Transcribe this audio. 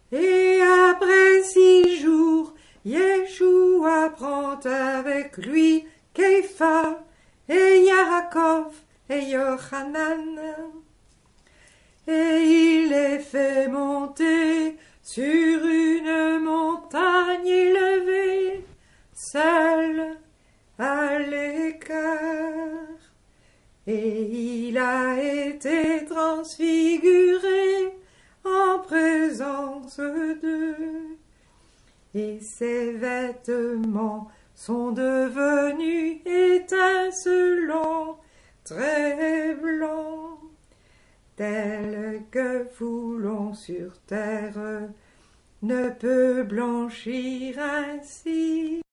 Et après 6 jours, Yeshua prend avec lui Képha et Yaakov et Yochanan. Et il les fait monter sur une montagne élevée, seul à l'écart. Et il a été transfiguré en présence d'eux. Et ses vêtements sont devenus étincelants, très blancs, tels que foulon sur terre ne peut blanchir ainsi.